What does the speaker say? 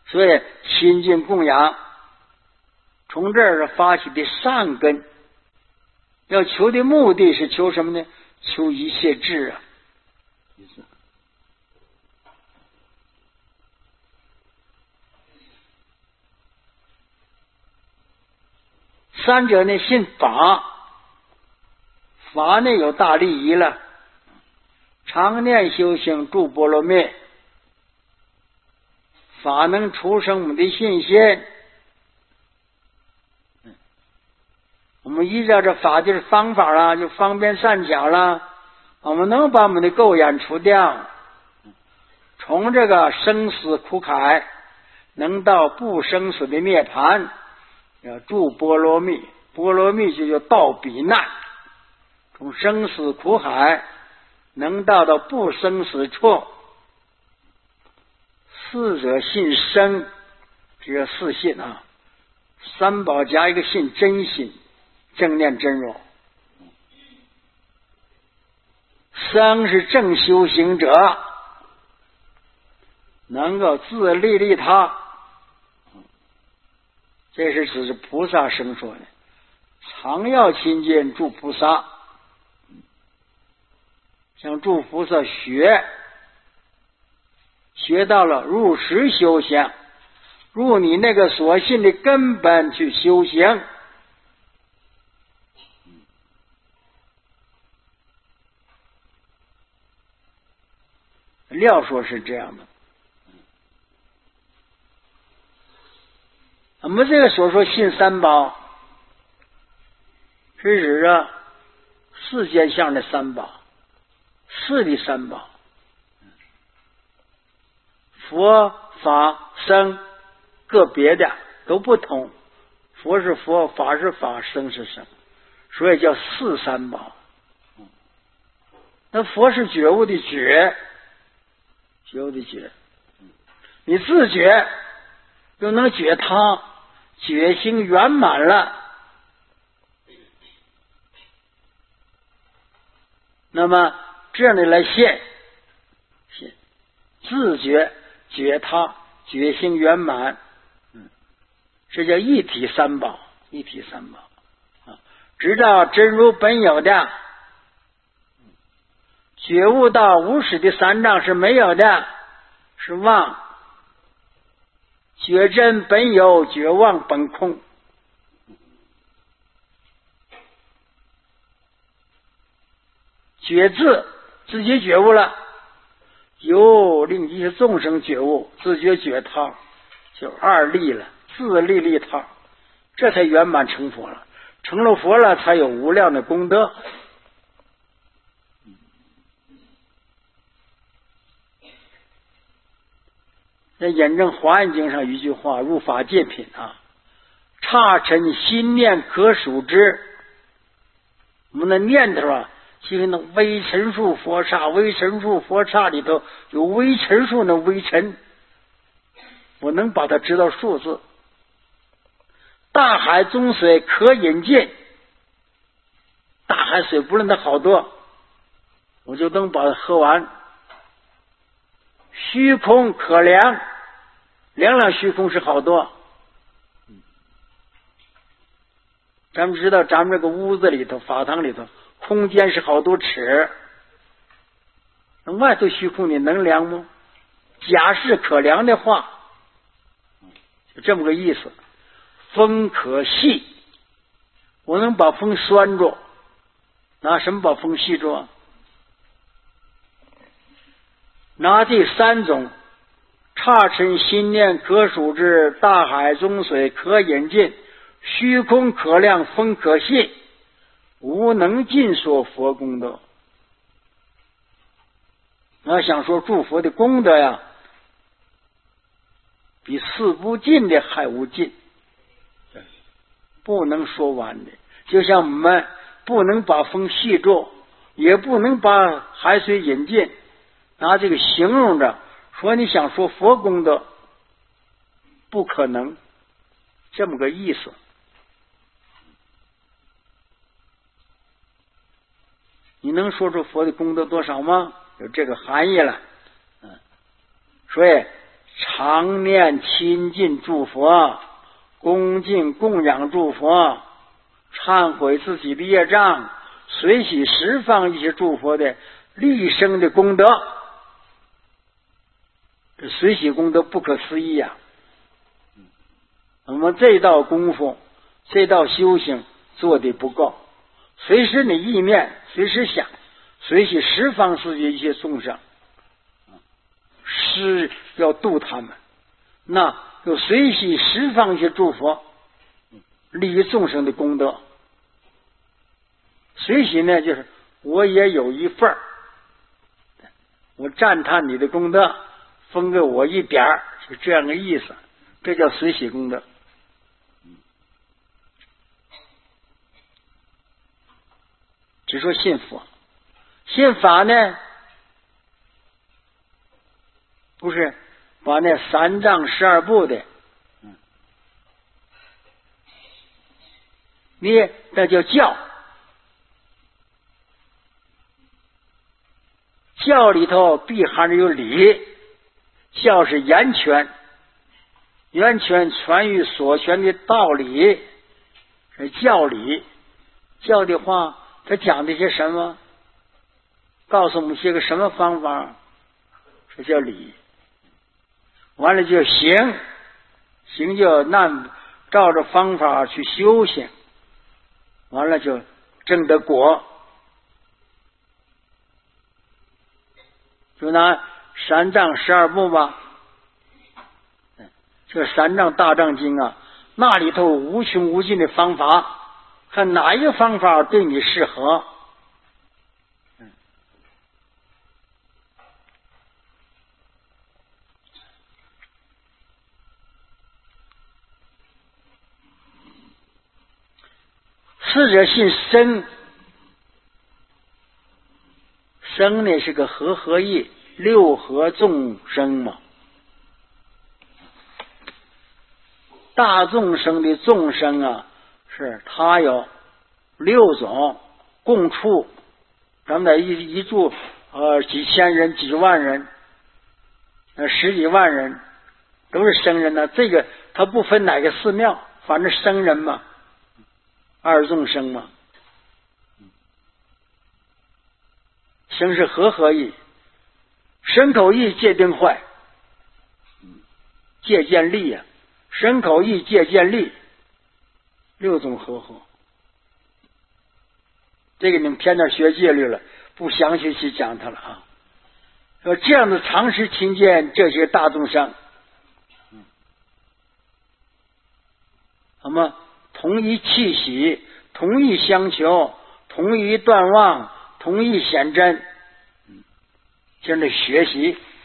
所以亲近供养从这儿发起的善根，要求的目的是求什么呢？求一切智啊。三者呢信法，法呢有大利益了，常念修行住波罗蜜，法能出生我们的信心。我们依照这法就是方法啦，就方便善巧啦，我们能把我们的垢眼除掉，从这个生死苦海能到不生死的涅槃，要住波罗蜜。波罗蜜就叫到彼难，从生死苦海能到不生死处。四者信生，这四信啊，三宝加一个信真心，正念真如。生是正修行者，能够自利利他，这是指菩萨生说的。常要亲近诸菩萨，向诸菩萨学到了入实修行，入你那个所信的根本去修行。料说是这样的。我们这个所说信三宝，是指着世间相的三宝，四的三宝，佛法僧个别的都不同，佛是佛，法是法，僧是僧，所以叫四三宝。那佛是觉悟的觉，觉悟的觉，你自觉又能觉他，觉性圆满了，那么这样的来现自觉觉他，觉性圆满，这叫一体三宝。一体三宝啊，知道真如本有的，觉悟到无始的三障是没有的，是妄。觉真本有，觉妄本空。觉自己觉悟了，有令一切众生觉悟，自觉觉他，就二利了，自利利他，这才圆满成佛了。成了佛了，才有无量的功德。在演证华严经上一句话，入法界品啊，刹尘心念可数之。我们的念头啊，就像那微尘数佛刹，微尘数佛刹里头有微尘数的微尘，我能把它知道数字。大海中水可饮尽，大海水不论它好多，我就能把它喝完。虚空可量，量虚空是好多。咱们知道咱们这个屋子里头，法堂里头空间是好多尺，那外头虚空你能量吗？假是可量的话，就这么个意思。风可细，我能把风拴住，拿什么把风系住啊？拿这三种，刹尘心念可数之，大海中水可饮尽，虚空可量，风可细，无能尽说佛功德。我想说诸佛的功德呀，比四不尽的还无尽，不能说完的。就像我们不能把风系住，也不能把海水引尽，拿这个形容着说你想说佛功德，不可能，这么个意思。你能说出佛的功德多少吗？有这个含义了。所以常念亲近诸佛，恭敬供养诸佛，忏悔自己的业障，随喜十方一切诸佛的立生的功德。这随喜功德不可思议啊！我们这道功夫，这道修行做的不够，随时你意念，随时想，随喜十方世界一切众生，是要度他们，那就随喜十方一切诸佛利益众生的功德。随喜呢，就是我也有一份儿，我赞叹你的功德，分给我一点儿，就这样的意思，这叫随喜功德。只说信佛，信法呢，不是把那三藏12部的，你那叫教，教里头必含着有理，教是言权，言权传于所权的道理，是教理。教的话，他讲的些什么？告诉我们些个什么方法？这叫理。完了就行，行就照着方法去修行，完了就证得果。就拿三藏12部吧，这三藏大藏经啊，那里头无穷无尽的方法，看哪一个方法对你适合。四者信生，生呢是个和义，六合众生嘛。大众生的众生啊，是他有6种共处，咱们在一住几千人、几万人、10几万人，都是生人呢。这个他不分哪个寺庙，反正生人嘛，二众生嘛。生是和义，身口意戒定慧，戒见力啊，身口意戒见力，6种和合。这个你们偏到学戒律了，不详细去讲它了啊。说这样的长时亲见这些大众生，那么同一气息，同一相求，同一断妄，同一显真，这样的学习